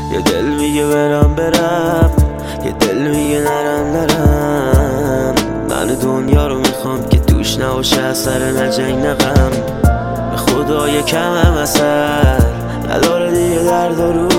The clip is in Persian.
یه دل میگه برم یه دل میگه نرم من دنیا رو میخوام که توش نباشه اثر نه جنگ نه غم. به خدا یکم هم اثر نداره دیگه درد و